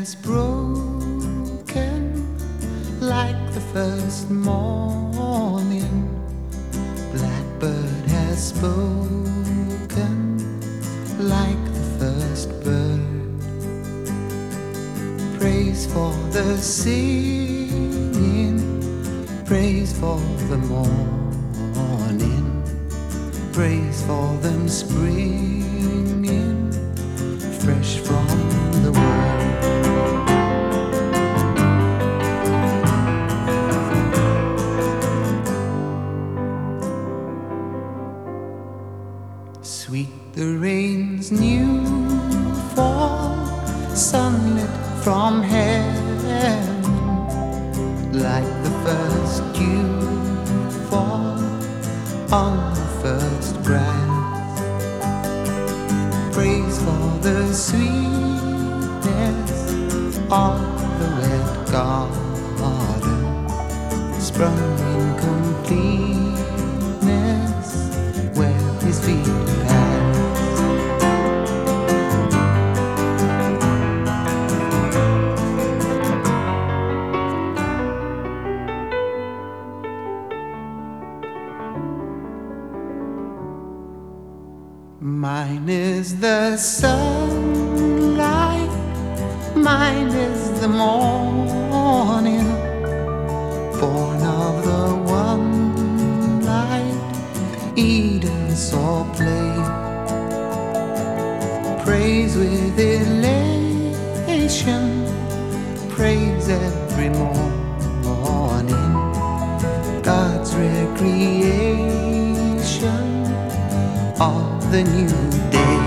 has broken like the first morning. Blackbird has spoken like the first bird. Praise for the singing, praise for the morning, praise for them springing fresh from the world. Sweet the rain's new fall, sunlit from heaven, like the first dew fall on the first grass. Praise for the sweetness of the red garden, sprung in completeness where his feet pass. Mine is the sunlight, mine is the morning, born of the one light Eden saw play. Praise with elation, praise every morning, God's recreation of the new day.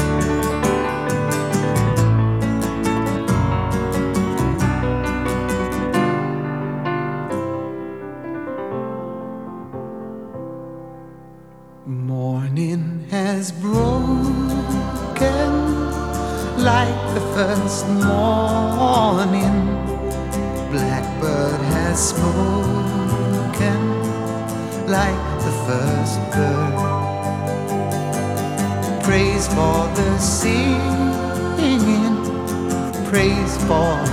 Morning has broken like the first morning. Blackbird has spoken like the first bird. Praise for the singing, praise for